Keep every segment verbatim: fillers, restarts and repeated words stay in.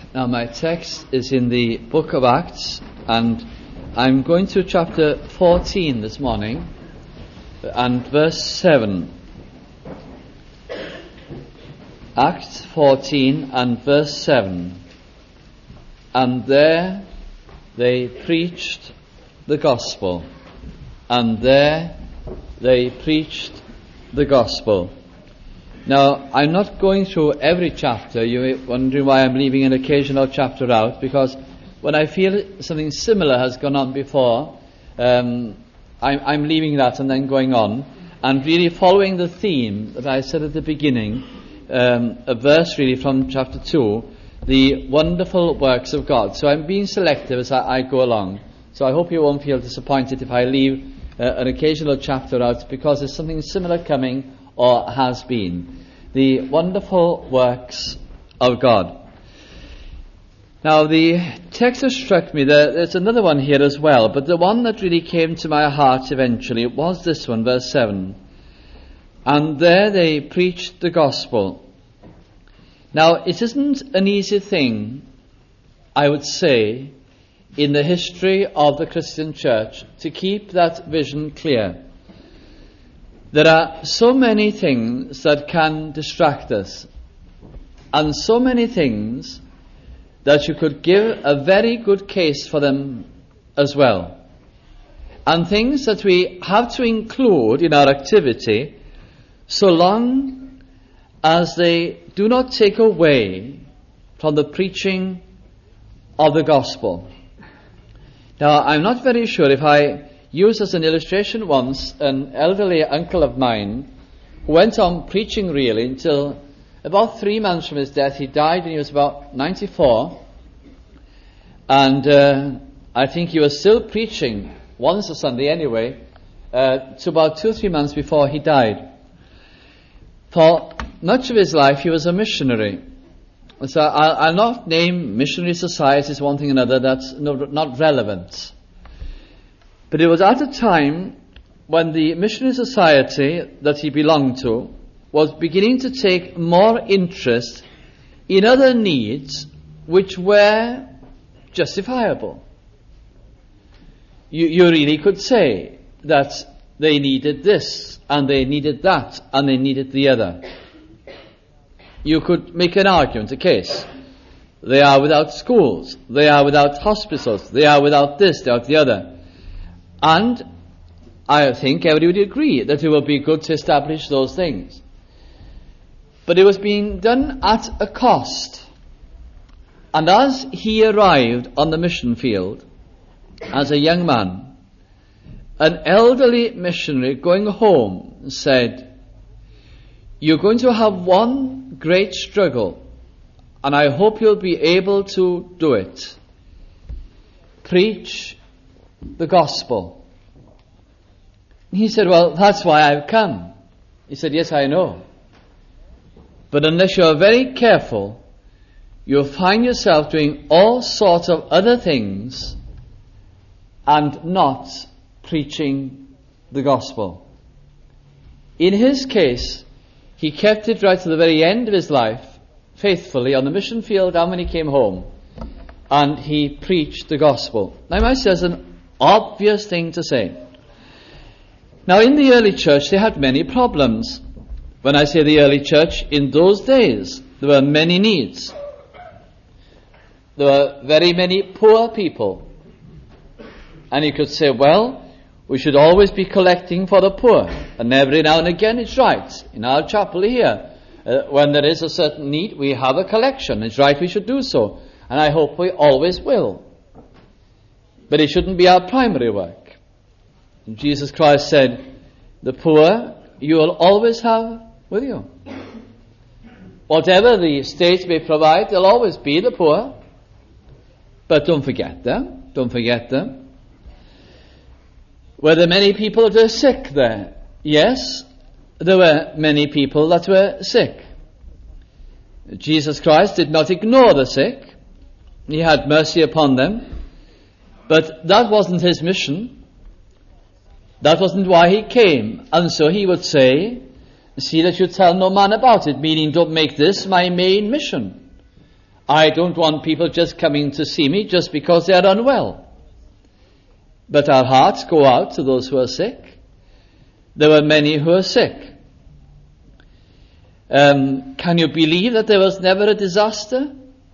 Now my text is in the book of Acts, and I'm going to chapter fourteen this morning and verse seven. Acts fourteen and verse seven. And there they preached the gospel. And there they preached the gospel. Now, I'm not going through every chapter. You're wondering why I'm leaving an occasional chapter out, because when I feel something similar has gone on before, um, I'm, I'm leaving that and then going on, and really following the theme that I said at the beginning, um, a verse really from chapter two, the wonderful works of God. So I'm being selective as I, I go along. So I hope you won't feel disappointed if I leave uh, an occasional chapter out, because there's something similar coming or has been. The wonderful works of God. Now the text has struck me, there, there's another one here as well, but the one that really came to my heart eventually was this one, verse seven. And there they preached the gospel. Now it isn't an easy thing, I would say, in the history of the Christian church to keep that vision clear. There are so many things that can distract us, and so many things that you could give a very good case for them as well, and things that we have to include in our activity so long as they do not take away from the preaching of the gospel. Now, I'm not very sure if I used as an illustration once an elderly uncle of mine who went on preaching really until about three months from his death. He died when he was about ninety-four, and uh, I think he was still preaching once a Sunday anyway, uh, to about two or three months before he died. For much of his life he was a missionary. So I'll, I'll not name missionary societies one thing or another, that's no, not relevant. But it was at a time when the missionary society that he belonged to was beginning to take more interest in other needs which were justifiable. You, you really could say that they needed this, and they needed that, and they needed the other. You could make an argument, a case. They are without schools, they are without hospitals, they are without this, they are without the other. And I think everybody would agree that it would be good to establish those things. But it was being done at a cost. And as he arrived on the mission field, as a young man, an elderly missionary going home said, "You're going to have one great struggle, and I hope you'll be able to do it. Preach the gospel." He said, "Well, that's why I've come." He said, "Yes, I know. But unless you're very careful, you'll find yourself doing all sorts of other things and not preaching the gospel." In his case, he kept it right to the very end of his life, faithfully on the mission field and when he came home, and he preached the gospel. Now, I might say that's an obvious thing to say. Now, in the early church, they had many problems. When I say the early church, in those days, there were many needs. There were very many poor people. And you could say, well, we should always be collecting for the poor. And every now and again, it's right. In our chapel here, uh, when there is a certain need, we have a collection. It's right, we should do so. And I hope we always will. But it shouldn't be our primary work. Jesus Christ said, "The poor you will always have with you." Whatever the state may provide, there'll always be the poor. But don't forget them. Don't forget them. Were there many people that were sick there? Yes, there were many people that were sick. Jesus Christ did not ignore the sick. He had mercy upon them. But that wasn't his mission. That wasn't why he came. And so he would say, "See that you tell no man about it," meaning don't make this my main mission. I don't want people just coming to see me just because they are unwell. But our hearts go out to those who are sick. There were many who are sick. Um, can you believe that there was never a disaster?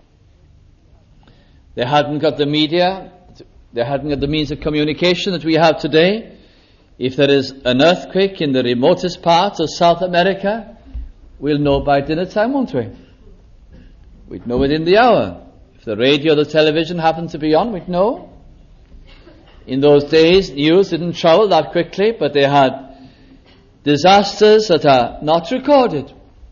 They hadn't got the media, they hadn't got the means of communication that we have today. If there is an earthquake in the remotest parts of South America, we'll know by dinner time, won't we? We'd know within the hour. If the radio or the television happened to be on, we'd know. In those days, news didn't travel that quickly, but they had disasters that are not recorded.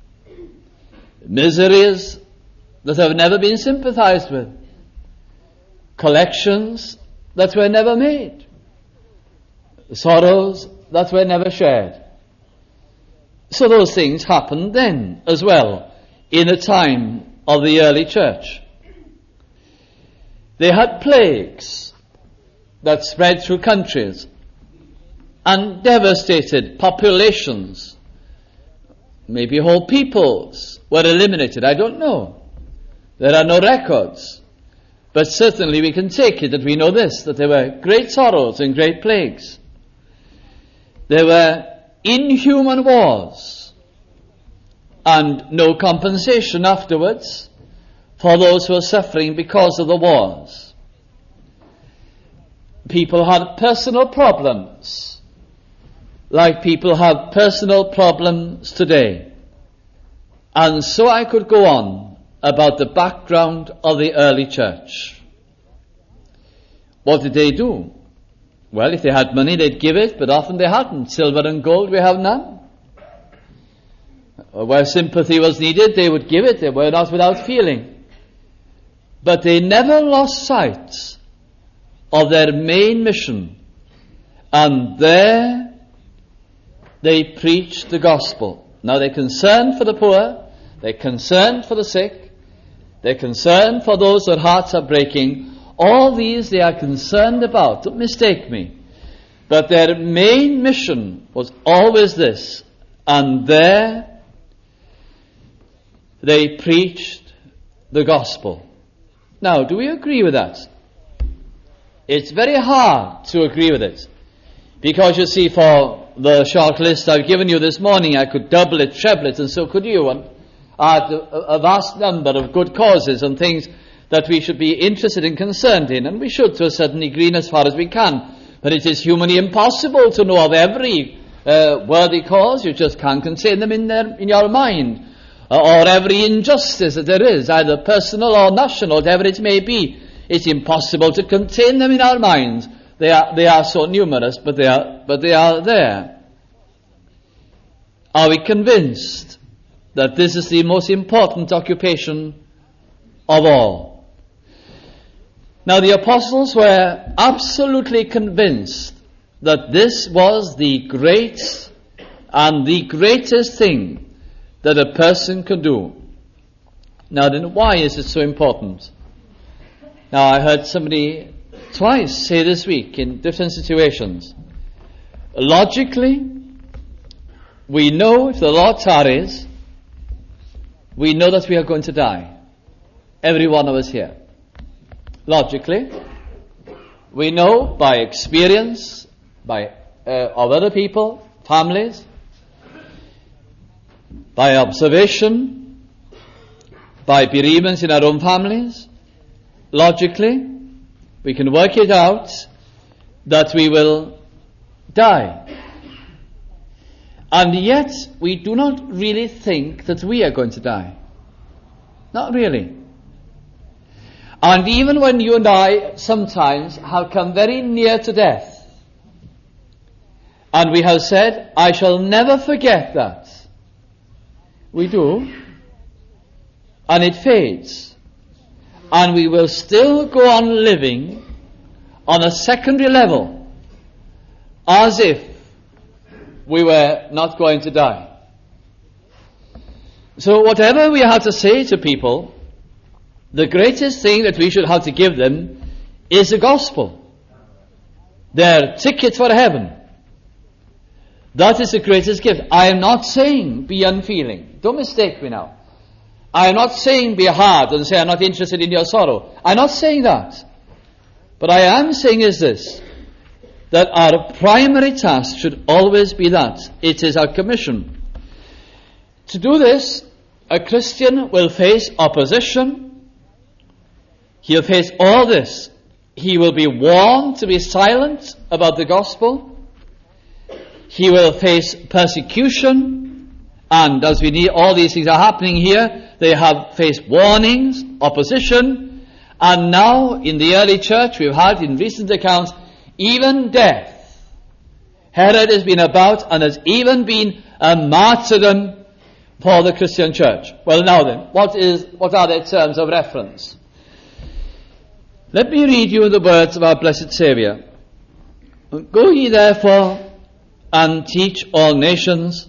Miseries that have never been sympathized with. Collections that were never made. Sorrows that were never shared. So those things happened then as well, in the time of the early church. They had plagues that spread through countries and devastated populations. Maybe whole peoples were eliminated, I don't know. There are no records. But certainly we can take it that we know this, that there were great sorrows and great plagues. There were inhuman wars and no compensation afterwards for those who were suffering because of the wars. People had personal problems, like people have personal problems today. And so I could go on about the background of the early church. What did they do? Well, if they had money, they'd give it, but often they hadn't. Silver and gold, we have none. Where sympathy was needed, they would give it. They were not without feeling. But they never lost sight of their main mission. And there they preached the gospel. Now they're concerned for the poor, they're concerned for the sick, they're concerned for those whose hearts are breaking. All these they are concerned about. Don't mistake me. But their main mission was always this. And there they preached the gospel. Now, do we agree with that? It's very hard to agree with it. Because you see, for the short list I've given you this morning, I could double it, treble it, and so could you. And I had a, a vast number of good causes and things that we should be interested and concerned in, and we should to a certain degree as far as we can. But it is humanly impossible to know of every uh, worthy cause. You just can't contain them in, their, in your mind. Uh, or every injustice that there is, either personal or national, whatever it may be. It's impossible to contain them in our minds. They are, they are so numerous, but they are, but they are there. Are we convinced that this is the most important occupation of all? Now, the apostles were absolutely convinced that this was the great and the greatest thing that a person could do. Now, then, why is it so important? Now, I heard somebody twice say this week in different situations. Logically, we know if the Lord tarries, we know that we are going to die. Every one of us here. Logically, we know by experience, by uh, of other people, families, by observation, by bereavements in our own families. Logically, we can work it out that we will die. And yet, we do not really think that we are going to die. Not really. And even when you and I sometimes have come very near to death, and we have said, I shall never forget that, we do, and it fades, and we will still go on living on a secondary level, as if we were not going to die. So whatever we have to say to people, the greatest thing that we should have to give them is the gospel. Their ticket for heaven. That is the greatest gift. I am not saying be unfeeling. Don't mistake me now. I am not saying be hard and say I'm not interested in your sorrow. I'm not saying that. But I am saying is this, that our primary task should always be that. It is our commission. To do this, a Christian will face opposition. He'll face all this. He will be warned to be silent about the gospel. He will face persecution. And as we need, all these things are happening here. They have faced warnings, opposition. And now, in the early church, we've had in recent accounts, even death. Herod has been about and has even been a martyrdom for the Christian church. Well, now then, what is what are their terms of reference? Let me read you the words of our blessed Saviour. Go ye therefore and teach all nations,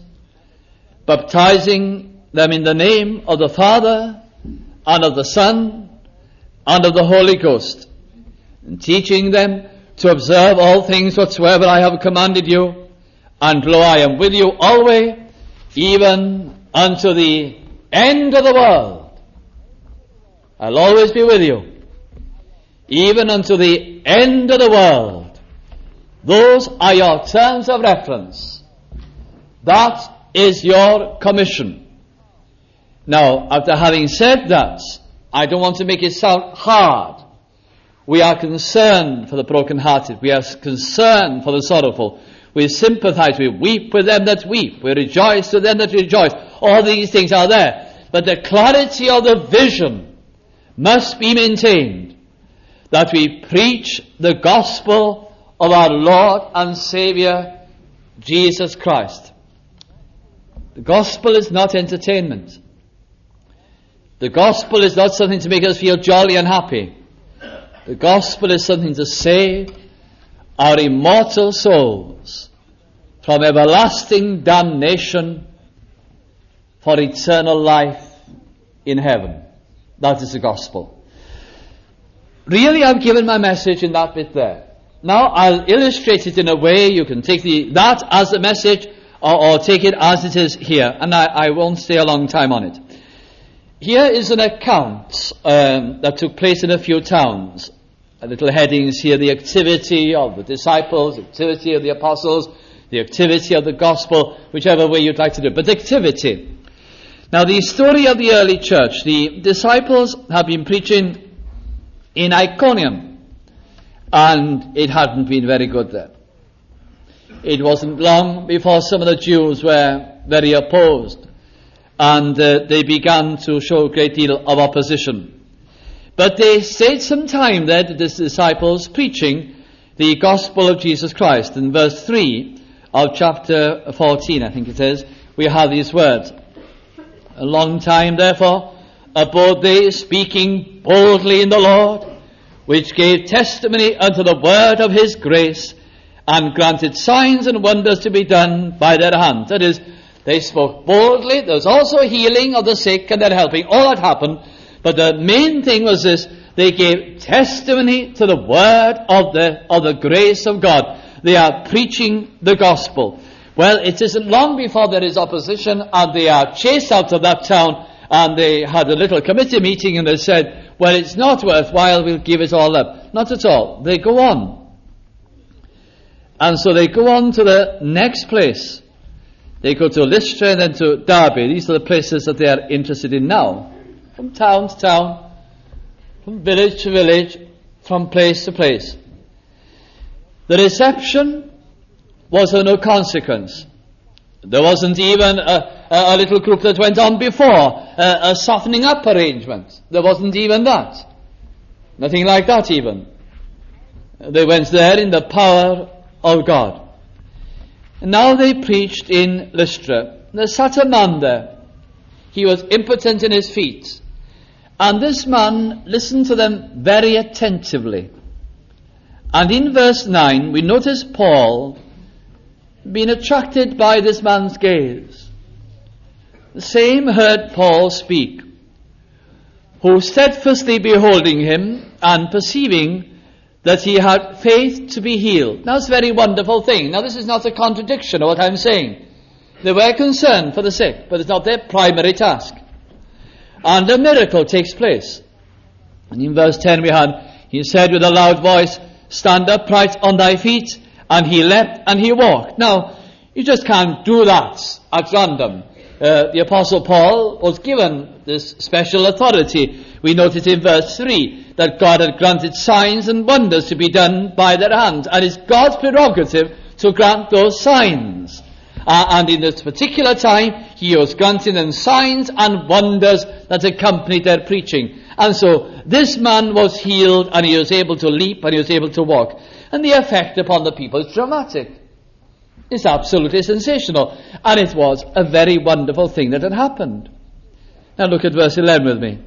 baptizing them in the name of the Father and of the Son and of the Holy Ghost, and teaching them to observe all things whatsoever I have commanded you, and lo, I am with you always, even unto the end of the world. I'll always be with you, even unto the end of the world. Those are your terms of reference. That is your commission. Now, after having said that, I don't want to make it sound hard. We are concerned for the broken-hearted. We are concerned for the sorrowful. We sympathize. We weep with them that weep. We rejoice with them that rejoice. All these things are there. But the clarity of the vision must be maintained, that we preach the gospel of our Lord and Saviour, Jesus Christ. The gospel is not entertainment. The gospel is not something to make us feel jolly and happy. The gospel is something to save our immortal souls from everlasting damnation for eternal life in heaven. That is the gospel. Really, I've given my message in that bit there. Now, I'll illustrate it in a way you can take the, that as the message or, or take it as it is here. And I, I won't stay a long time on it. Here is an account um, that took place in a few towns. A little headings here: the activity of the disciples, the activity of the apostles, the activity of the gospel, whichever way you'd like to do it. But activity. Now, the story of the early church. The disciples have been preaching in Iconium, and it hadn't been very good there. It wasn't long before some of the Jews were very opposed, and uh, they began to show a great deal of opposition. But they stayed some time there, the disciples, preaching the gospel of Jesus Christ. In verse three of chapter fourteen, I think it is, we have these words. A long time, therefore, abode they, speaking boldly in the Lord, which gave testimony unto the word of his grace, and granted signs and wonders to be done by their hands. That is, they spoke boldly. There was also healing of the sick and their helping. All that happened. But the main thing was this: they gave testimony to the word of the of the grace of God. They are preaching the gospel. Well, it isn't long before there is opposition, and they are chased out of that town, and they had a little committee meeting, and they said, well, it's not worthwhile, we'll give it all up. Not at all. They go on. And so they go on to the next place. They go to Lystra and then to Derbe. These are the places that they are interested in now. From town to town, from village to village, from place to place. The reception was of no consequence. There wasn't even a, a, a little group that went on before, a, a softening up arrangement. There wasn't even that. Nothing like that even. They went there in the power of God. And now they preached in Lystra. There sat a man there. He was impotent in his feet. And this man listened to them very attentively. And in verse nine, we notice Paul being attracted by this man's gaze. The same heard Paul speak, who steadfastly beholding him and perceiving that he had faith to be healed. Now, it's a very wonderful thing. Now, this is not a contradiction of what I'm saying. They were concerned for the sick, but it's not their primary task. and a miracle takes place. And in verse ten we had, he said with a loud voice, stand upright on thy feet, and he leapt and he walked. Now, you just can't do that at random. Uh, the Apostle Paul was given this special authority. We notice in verse three that God had granted signs and wonders to be done by their hands, and it's God's prerogative to grant those signs. Uh, and in this particular time, he was granting them signs and wonders that accompanied their preaching. And so this man was healed, and he was able to leap, and he was able to walk. And the effect upon the people is dramatic. It's absolutely sensational. And it was a very wonderful thing that had happened. Now look at verse eleven with me.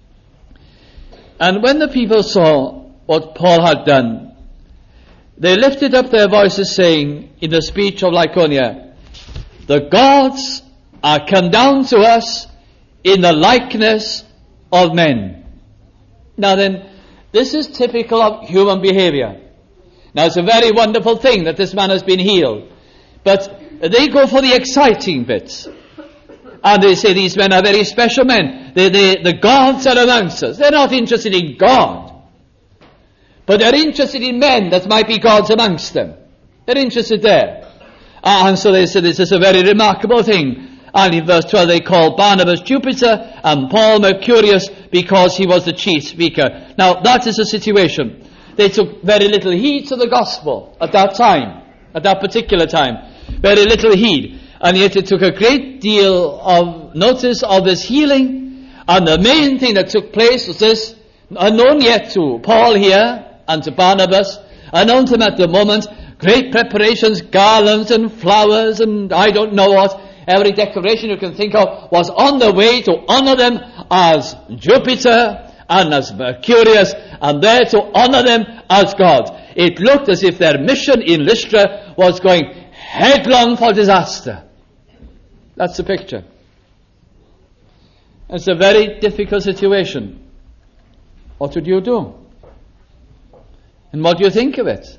And when the people saw what Paul had done, they lifted up their voices, saying in the speech of Lycaonia, the gods are come down to us in the likeness of men. Now then, this is typical of human behavior. Now it's a very wonderful thing that this man has been healed. But they go for the exciting bits. And they say these men are very special men. They, they, the gods are amongst us. They're not interested in God. But they're interested in men that might be gods amongst them. They're interested there. And so they say this is a very remarkable thing. And in verse twelve they call Barnabas Jupiter and Paul Mercurius because he was the chief speaker. Now that is the situation. They took very little heed to the gospel at that time, at that particular time. Very little heed. And yet it took a great deal of notice of this healing. And the main thing that took place was this, unknown yet to Paul here and to Barnabas, unknown to them at the moment, great preparations, garlands and flowers and I don't know what. Every decoration you can think of was on the way to honor them as Jupiter and as Mercurius, and there to honor them as God. It looked as if their mission in Lystra was going headlong for disaster. That's the picture. It's a very difficult situation. What would you do? And what do you think of it?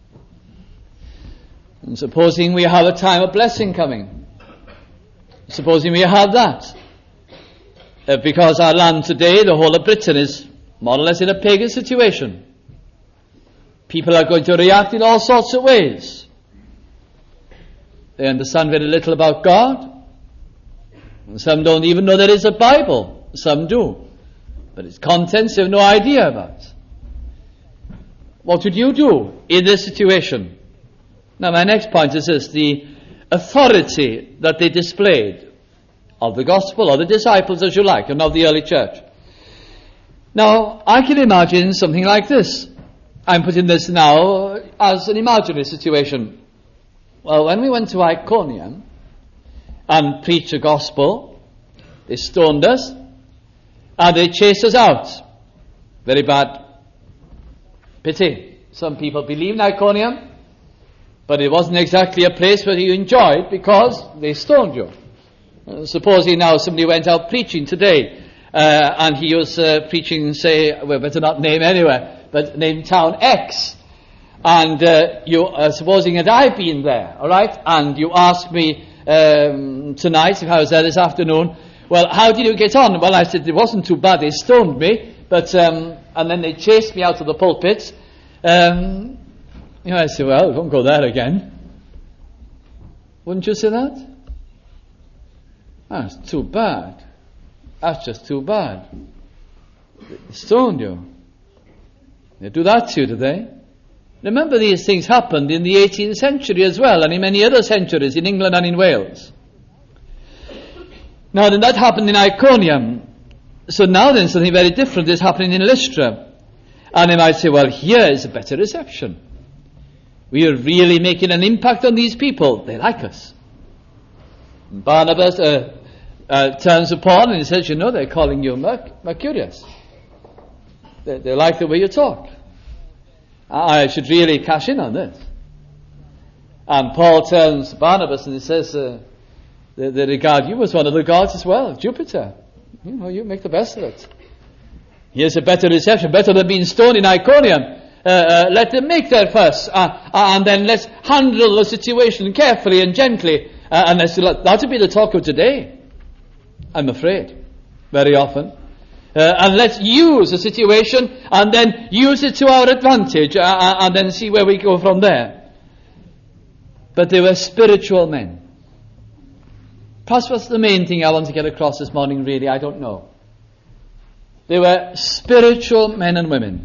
And supposing we have a time of blessing coming. Supposing we have that. Uh, because our land today, the whole of Britain, is more or less in a pagan situation. People are going to react in all sorts of ways. They understand very little about God. Some don't even know there is a Bible. Some do. But its contents they have no idea about. What would you do in this situation? Now my next point is this, the authority that they displayed of the gospel, or the disciples as you like, and of the early church. Now, I can imagine something like this. I'm putting this now as an imaginary situation. Well, when we went to Iconium and preached the gospel, they stoned us and they chased us out. Very bad. Pity. Some people believe in Iconium, but it wasn't exactly a place where you enjoyed because they stoned you. Uh, supposing now somebody went out preaching today, uh, and he was uh, preaching, say, we better not name anywhere, but name town X. And uh, you, uh, supposing that I've been there, all right, and you asked me um, tonight, if I was there this afternoon, well, how did you get on? Well, I said, it wasn't too bad, they stoned me, but, um, and then they chased me out of the pulpit. Um, you know, I said, well, don't go there again. Wouldn't you say that? That's too bad. That's just too bad. They stoned you. They do that to you, do they? Remember, these things happened in the eighteenth century as well, and in many other centuries in England and in Wales. Now then, that happened in Iconium. So now then, something very different is happening in Lystra. And they might say, well, here is a better reception. We are really making an impact on these people. They like us. Barnabas uh, uh, turns to Paul and he says, you know, they're calling you Merc- Mercurius. They, they like the way you talk. I should really cash in on this. And Paul turns to Barnabas and he says, uh, they, they regard you as one of the gods as well, Jupiter. You know, you make the best of it. Here's a better reception, better than being stoned in Iconium. Uh, uh, let them make their fuss, uh, uh, and then let's handle the situation carefully and gently. Uh, and let's, that would be the talk of today, I'm afraid. very often. Uh, and let's use a situation and then use it to our advantage uh, and then see where we go from there. But they were spiritual men. Perhaps what's the main thing I want to get across this morning, really, I don't know. They were spiritual men and women.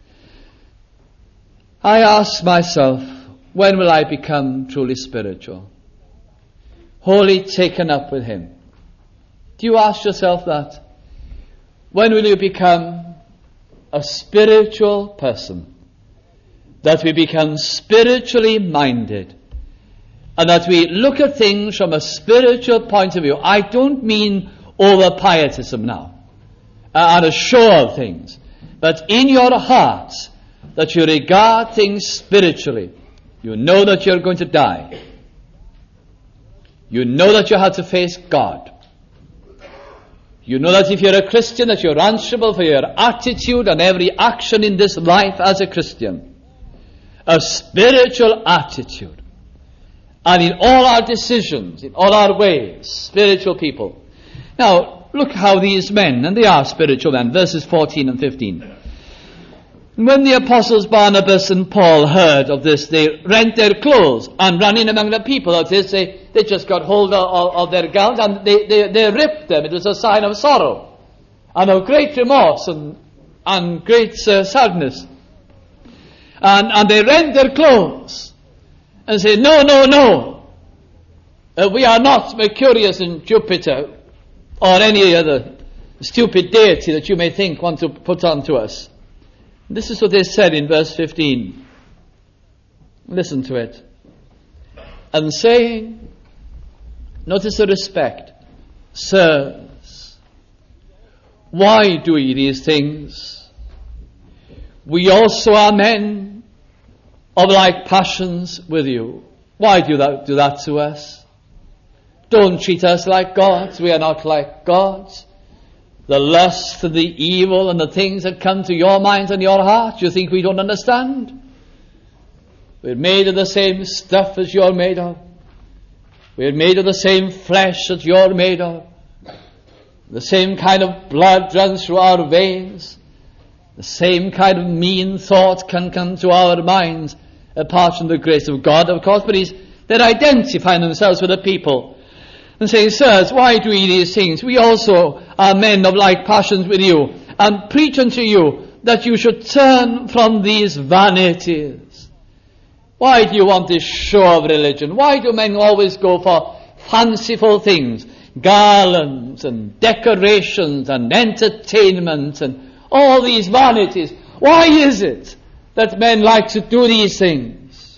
I ask myself, when will I become truly spiritual? Wholly taken up with Him. Do you ask yourself that? When will you become a spiritual person? That we become spiritually minded. And that we look at things from a spiritual point of view. I don't mean over pietism now. Uh, and a show of things. But in your hearts, that you regard things spiritually. You know that you're going to die. You know that you have to face God. You know that if you're a Christian, that you're answerable for your attitude and every action in this life as a Christian. A spiritual attitude. And in all our decisions, in all our ways, spiritual people. Now, look how these men, and they are spiritual men, verses fourteen and fifteen. When the apostles Barnabas and Paul heard of this, they rent their clothes and ran in among the people. That is, they, they just got hold of, of, of their gowns and they, they, they ripped them. It was a sign of sorrow and of great remorse and, and great uh, sadness. And, and they rent their clothes and say, no, no, no. Uh, we are not Mercurius and Jupiter or any other stupid deity that you may think want to put on to us. This is what they said in verse fifteen. Listen to it. And saying, notice the respect, sirs, why do ye these things? We also are men of like passions with you. Why do that, do that to us? Don't treat us like gods. We are not like gods. The lust and the evil and the things that come to your minds and your heart, you think we don't understand? We're made of the same stuff as you're made of. We're made of the same flesh that you're made of. The same kind of blood runs through our veins. The same kind of mean thought can come to our minds, apart from the grace of God, of course, but he's, they're identifying themselves with the people. And saying, sirs, why do ye these things? We also are men of like passions with you, and preach unto you that you should turn from these vanities. Why do you want this show of religion? Why do men always go for fanciful things? Garlands and decorations and entertainment and all these vanities. Why is it that men like to do these things?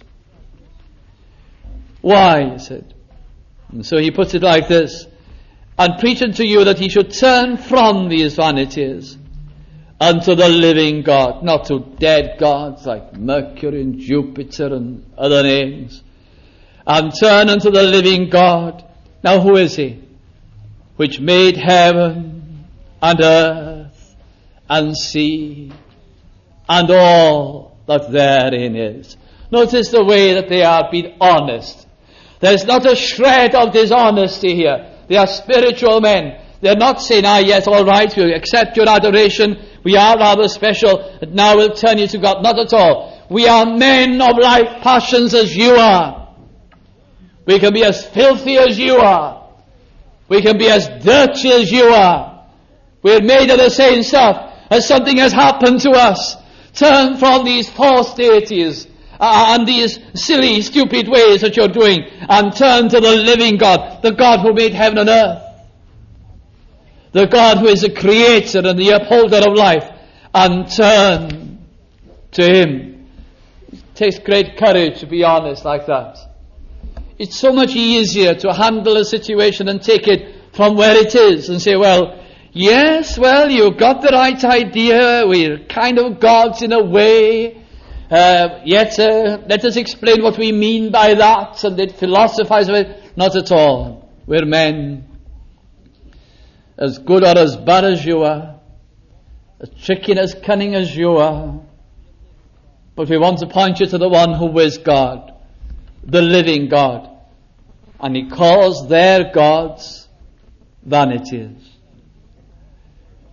Why, he said. And so he puts it like this, and preach unto you that ye should turn from these vanities unto the living God, not to dead gods like Mercury and Jupiter and other names, and turn unto the living God. Now who is he? Which made heaven and earth and sea and all that therein is. Notice the way that they are being honest. There's not a shred of dishonesty here. They are spiritual men. They're not saying, ah, yes, all right, we accept your adoration. We are rather special. But now we'll turn you to God. Not at all. We are men of like passions as you are. We can be as filthy as you are. We can be as dirty as you are. We're made of the same stuff. As something has happened to us. Turn from these false deities Uh, and these silly, stupid ways that you're doing, and turn to the living God, the God who made heaven and earth, the God who is the creator and the upholder of life, and turn to Him. It takes great courage to be honest like that. It's so much easier to handle a situation and take it from where it is and say, well, yes, well, you've got the right idea, we're kind of gods in a way. Uh, yet, uh, let us explain what we mean by that, and they philosophize of it. Not at all. We're men, as good or as bad as you are, as tricky and as cunning as you are. But we want to point you to the one who is God, the living God. And He calls their gods vanities.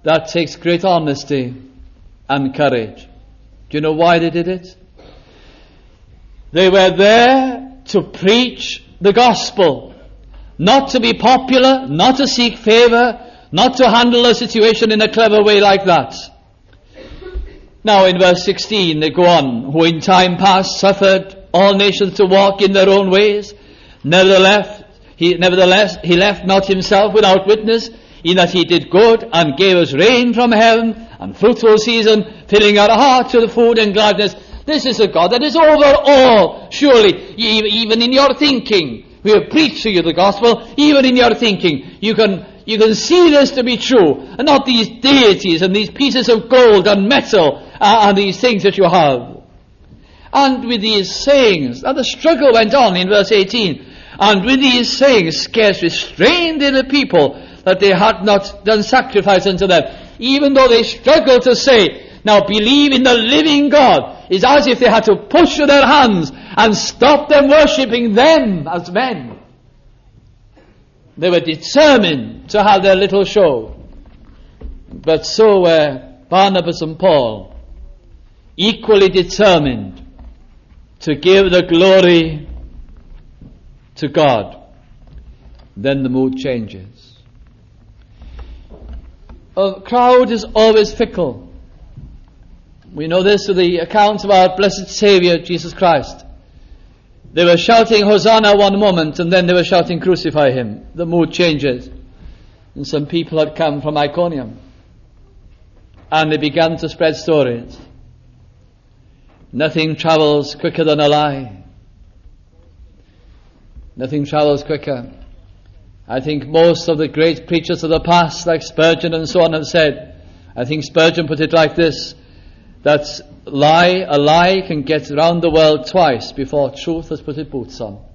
That takes great honesty and courage. Do you know why they did it? They were there to preach the gospel, not to be popular, not to seek favor, not to handle a situation in a clever way like that. Now in verse sixteen they go on, who in time past suffered all nations to walk in their own ways. Nevertheless, he, nevertheless, he left not himself without witness, in that he did good and gave us rain from heaven and fruitful season, filling our hearts with food and gladness. This is a God that is over all. Surely, even in your thinking, we have preached to you the gospel, even in your thinking, you can you can see this to be true, and not these deities and these pieces of gold and metal uh, and these things that you have. And with these sayings, and the struggle went on in verse eighteen, and with these sayings scarce restrained in the people that they had not done sacrifice unto them. Even though they struggled to say, now believe in the living God, it's as if they had to push with their hands and stop them worshipping them as men. They were determined to have their little show. But so were Barnabas and Paul, equally determined to give the glory to God. Then the mood changes. A crowd is always fickle. We know this through the accounts of our blessed Saviour, Jesus Christ. They were shouting Hosanna one moment, and then they were shouting crucify him. The mood changes. And some people had come from Iconium, and they began to spread stories. Nothing travels quicker than a lie. Nothing travels quicker. I think most of the great preachers of the past, like Spurgeon and so on, have said, I think Spurgeon put it like this, that lie, a lie can get around the world twice before truth has put its boots on.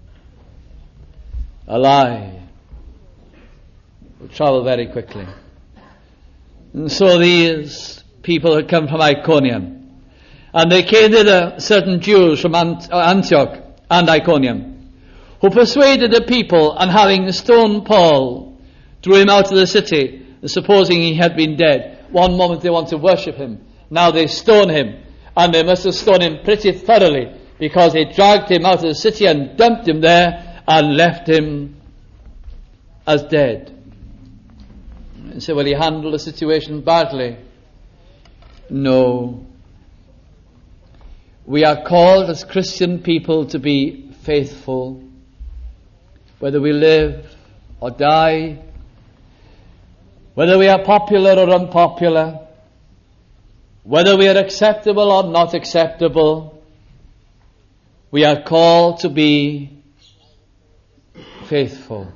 A lie will travel very quickly. And so these people had come from Iconium, and they came thither, certain Jews from Antioch and Iconium, who persuaded the people, and having stoned Paul, drew him out of the city, supposing he had been dead. One moment they want to worship him, now they stone him, and they must have stoned him pretty thoroughly, because they dragged him out of the city and dumped him there and left him as dead. And say, well, he handled the situation badly. No. We are called as Christian people to be faithful, whether we live or die, whether we are popular or unpopular, whether we are acceptable or not acceptable. We are called to be faithful.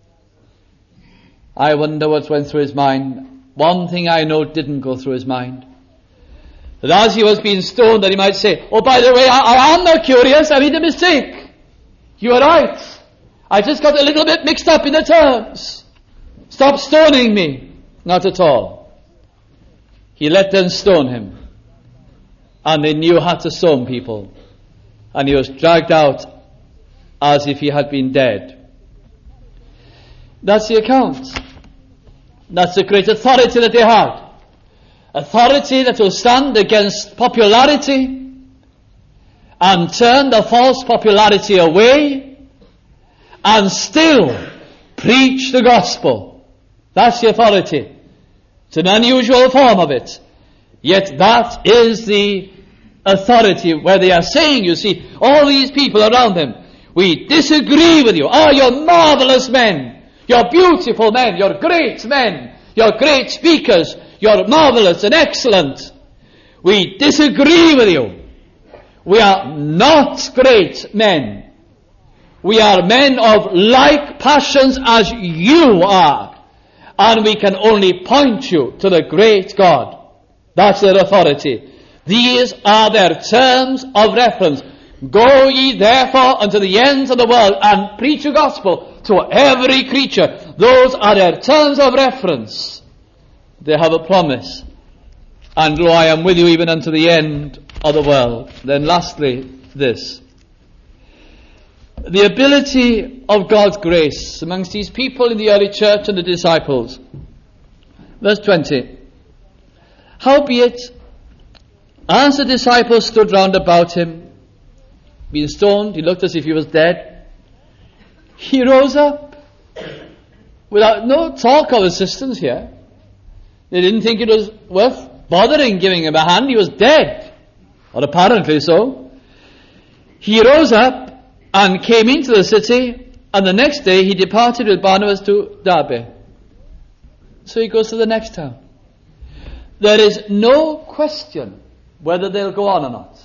I wonder what went through his mind. One thing I know didn't go through his mind. That as he was being stoned, that he might say, oh, by the way, I, I am not curious, I made a mistake. You are right. I just got a little bit mixed up in the terms. Stop stoning me. Not at all. He let them stone him. And they knew how to stone people. And he was dragged out as if he had been dead. That's the account. That's the great authority that they had. Authority that will stand against popularity and turn the false popularity away and still preach the gospel. That's the authority. It's an unusual form of it. Yet that is the authority where they are saying, you see, all these people around them, we disagree with you. Oh, you're marvelous men. You're beautiful men. You're great men. You're great speakers. You're marvelous and excellent. We disagree with you. We are not great men. We are men of like passions as you are. And we can only point you to the great God. That's their authority. These are their terms of reference. Go ye therefore unto the ends of the world and preach the gospel to every creature. Those are their terms of reference. They have a promise. And lo, I am with you even unto the end of the world. Then lastly, this. The ability of God's grace amongst these people in the early church and the disciples Verse twenty. Howbeit, as the disciples stood round about him, being stoned, he looked as if he was dead. He rose up, without no talk of assistance here. They didn't think it was worth bothering giving him a hand. He was dead, or apparently so. He rose up and came into the city, and the next day he departed with Barnabas to Derbe. So he goes to the next town. There is no question whether they'll go on or not.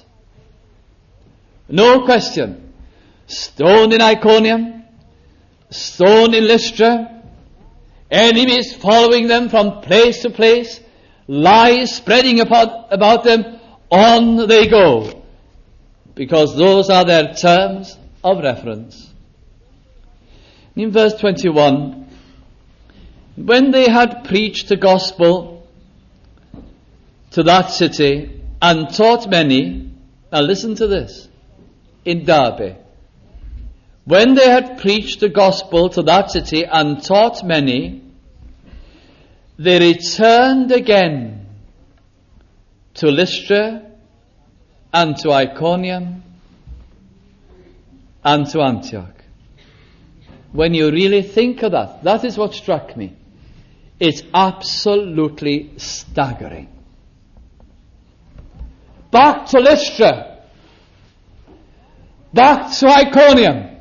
No question. Stoned in Iconium, stoned in Lystra, enemies following them from place to place, lies spreading about, about them, on they go, because those are their terms of reference. In verse twenty-one, when they had preached the gospel to that city and taught many, now listen to this, in Derbe, when they had preached the gospel to that city and taught many, they returned again to Lystra and to Iconium and to Antioch. When you really think of that, that is what struck me. It's absolutely staggering. Back to Lystra, back to Iconium,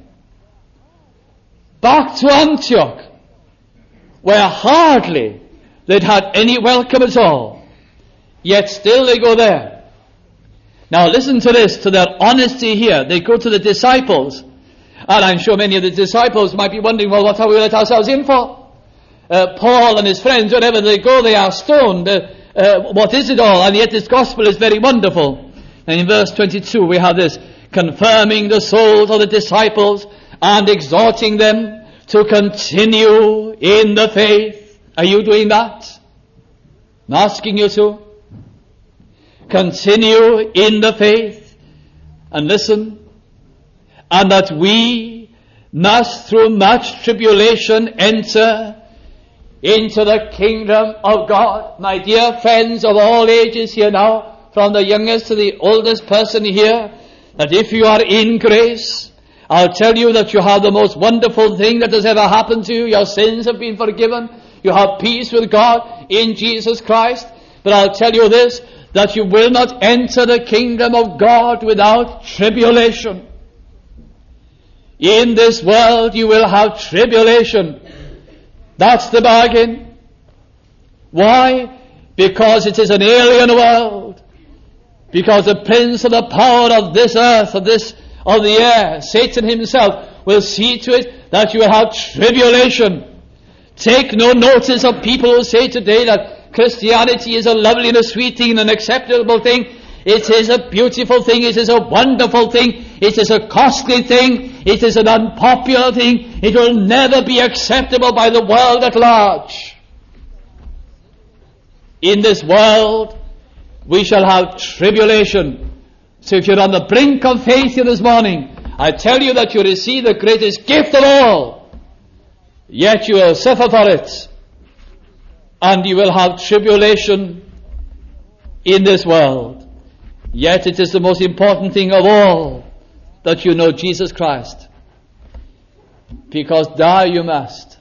back to Antioch, where hardly they'd had any welcome at all, yet still they go there. Now listen to this, to their honesty here. They go to the disciples, and I'm sure many of the disciples might be wondering, well, what have we let ourselves in for? Uh, Paul and his friends, wherever they go, they are stoned. Uh, uh, what is it all? And yet this gospel is very wonderful. And in verse twenty-two we have this, confirming the souls of the disciples and exhorting them to continue in the faith. Are you doing that? I'm asking you to. Continue in the faith. And listen. And that we must through much tribulation enter into the kingdom of God. My dear friends of all ages here now, from the youngest to the oldest person here, that if you are in grace, I'll tell you that you have the most wonderful thing that has ever happened to you. Your sins have been forgiven. You have peace with God in Jesus Christ. But I'll tell you this, that you will not enter the kingdom of God without tribulation. In this world you will have tribulation. That's the bargain. Why? Because it is an alien world. Because the prince of the power of this earth, of this, of the air, Satan himself, will see to it that you will have tribulation. Take no notice of people who say today that Christianity is a lovely and a sweet thing and an acceptable thing. It is a beautiful thing. It is a wonderful thing. It is a costly thing. It is an unpopular thing. It will never be acceptable by the world at large. In this world, we shall have tribulation. So if you're on the brink of faith here this morning, I tell you that you receive the greatest gift of all. Yet you will suffer for it. And you will have tribulation in this world. Yet it is the most important thing of all that you know Jesus Christ. Because die you must.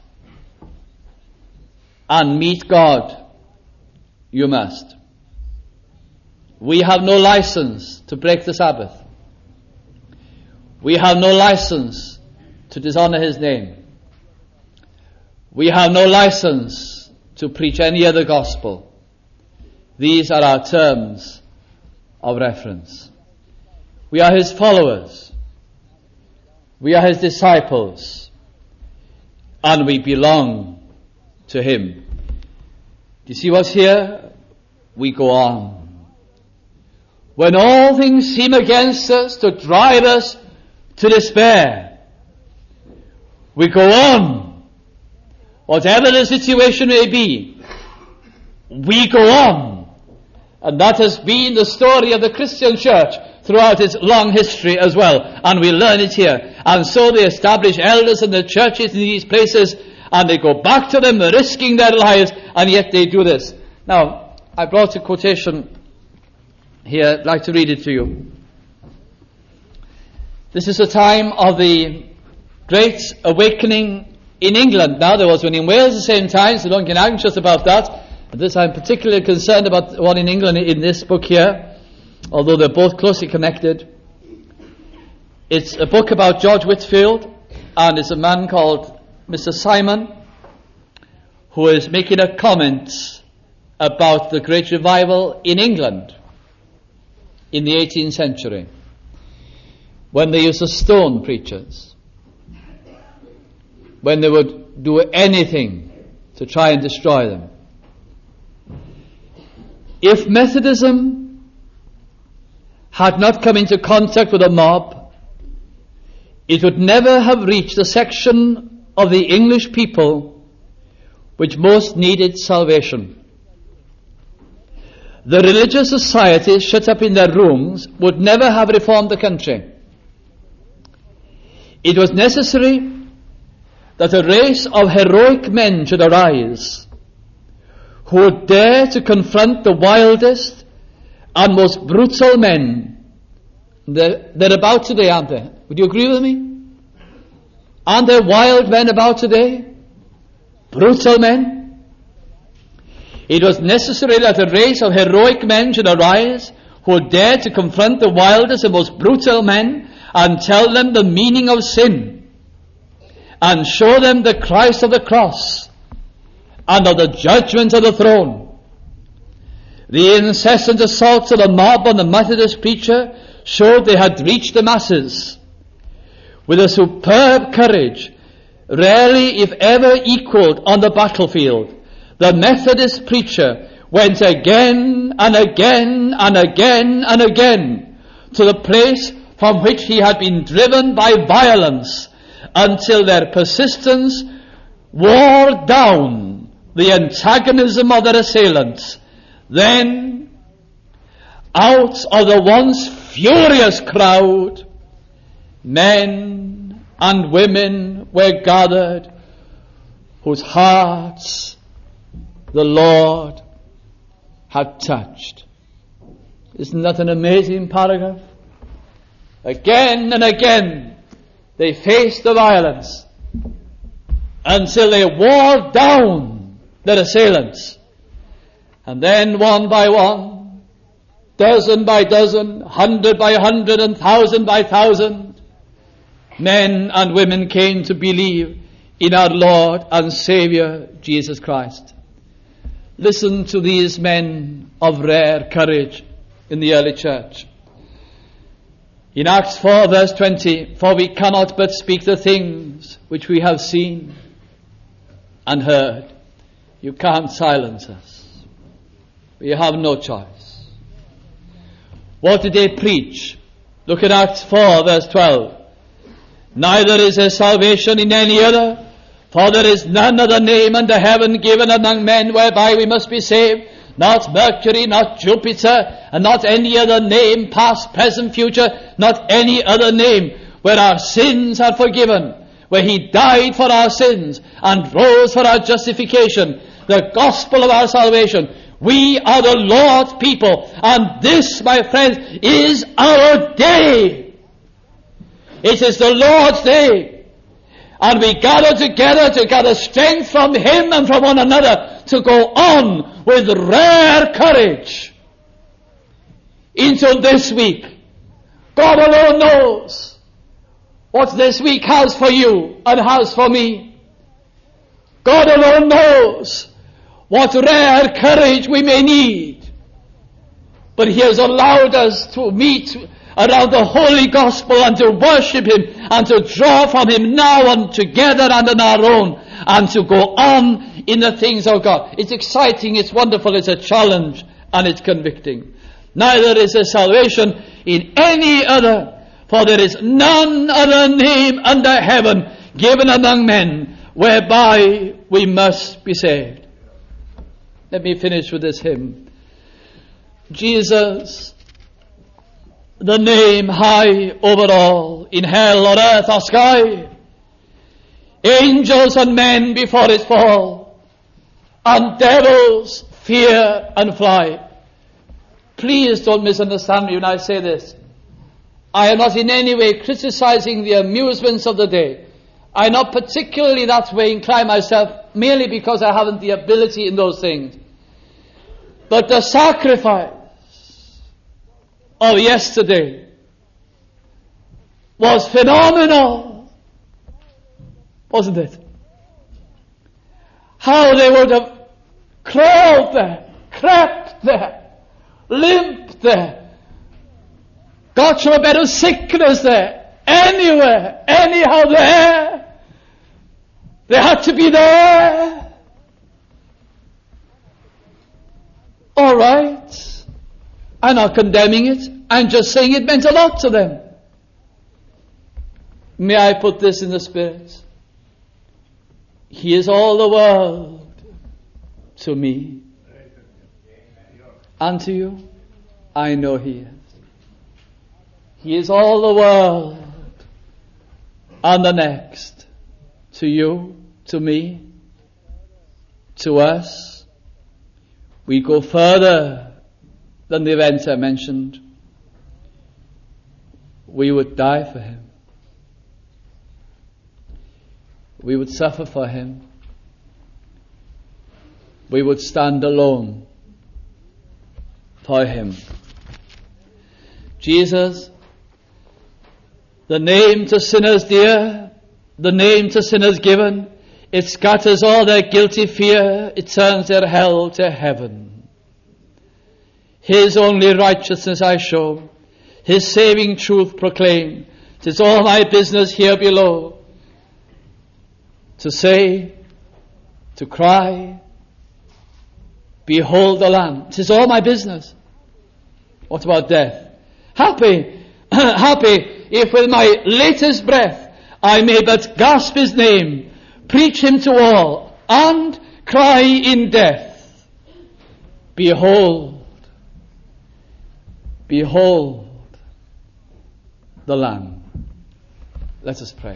And meet God you must. We have no license to break the Sabbath. We have no license to dishonor His name. We have no license to preach any other gospel. These are our terms of reference. We are His followers. We are His disciples. And we belong to Him. Do you see what's here? We go on. When all things seem against us to drive us to despair, we go on. Whatever the situation may be, we go on. And that has been the story of the Christian church throughout its long history as well. And we learn it here. And so the established elders in the churches in these places and they go back to them, risking their lives, and yet they do this. Now, I brought a quotation here. I'd like to read it to you. This is a time of the Great Awakening in England. Now, there was one in Wales at the same time, so don't get anxious about that. But this, I'm particularly concerned about one in England in this book here, although they're both closely connected. It's a book about George Whitefield, and it's a man called Mister Simon, who is making a comment about the Great Revival in England in the eighteenth century, when they used to stone preachers, when they would do anything to try and destroy them. If Methodism had not come into contact with a mob, it would never have reached the section of the English people which most needed salvation. The religious societies shut up in their rooms would never have reformed the country. It was necessary that a race of heroic men should arise who would dare to confront the wildest and most brutal men. They're, they're about today, aren't they? Would you agree with me? Aren't there wild men about today? Brutal men? It was necessary that a race of heroic men should arise who would dare to confront the wildest and most brutal men and tell them the meaning of sin and show them the Christ of the cross and of the judgment of the throne. The incessant assaults of the mob on the Methodist preacher showed they had reached the masses. With a superb courage, rarely if ever equaled on the battlefield, the Methodist preacher went again and again and again and again to the place from which he had been driven by violence until their persistence wore down the antagonism of their assailants. Then, out of the once furious crowd, men and women were gathered whose hearts the Lord had touched. Isn't that an amazing paragraph? Again and again they faced the violence until they wore down their assailants. And then one by one, dozen by dozen, hundred by hundred, and thousand by thousand, men and women came to believe in our Lord and Saviour Jesus Christ. Listen to these men of rare courage in the early church. In Acts four verse twenty, for we cannot but speak the things which we have seen and heard. You can't silence us. You have no choice. What did they preach? Look at Acts four verse twelve. Neither is there salvation in any other, for there is none other name under heaven given among men whereby we must be saved. Not Mercury, not Jupiter, and not any other name, past, present, future, not any other name, where our sins are forgiven, where He died for our sins and rose for our justification, the gospel of our salvation. We are the Lord's people, and this, my friends, is our day. It is the Lord's day. And we gather together to gather strength from Him and from one another to go on with rare courage into this week. God alone knows what this week has for you and has for me. God alone knows what rare courage we may need. But He has allowed us to meet around the holy gospel and to worship Him and to draw from Him now and together and on our own and to go on in the things of God. It's exciting, it's wonderful, it's a challenge, and it's convicting. Neither is there salvation in any other, for there is none other name under heaven given among men whereby we must be saved. Let me finish with this hymn. Jesus, the name high over all, in hell or earth or sky, angels and men before it fall, and devils fear and fly. Please don't misunderstand me when I say this. I am not in any way criticizing the amusements of the day. I am not particularly that way inclined myself, merely because I haven't the ability in those things. But the sacrifice of yesterday was phenomenal, wasn't it? How they would have crawled there, crept there, limped there, got through a bed of sickness there, anywhere, anyhow there. They had to be there. All right. I'm not condemning it. I'm just saying it meant a lot to them. May I put this in the Spirit? He is all the world to me. And to you, I know He is. He is all the world and the next to you, to me, to us. We go further than the events I mentioned. We would die for Him. We would suffer for Him. We would stand alone for Him. Jesus, the name to sinners dear, the name to sinners given, it scatters all their guilty fear, it turns their hell to heaven. His only righteousness I show, His saving truth proclaim. 'Tis all my business here below, to say, to cry, behold the Lamb. 'Tis all my business. What about death? Happy, happy if with my latest breath I may but gasp His name, preach Him to all, and cry in death, behold, behold the Lamb. Let us pray.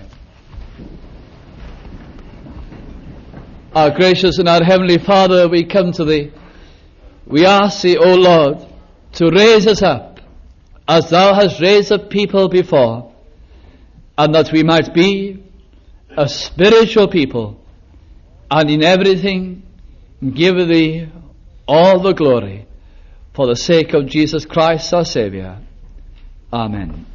Our gracious and our heavenly Father, we come to Thee. We ask Thee, O Lord, to raise us up as Thou hast raised up people before, and that we might be a spiritual people, and in everything give Thee all the glory, for the sake of Jesus Christ our Saviour. Amen.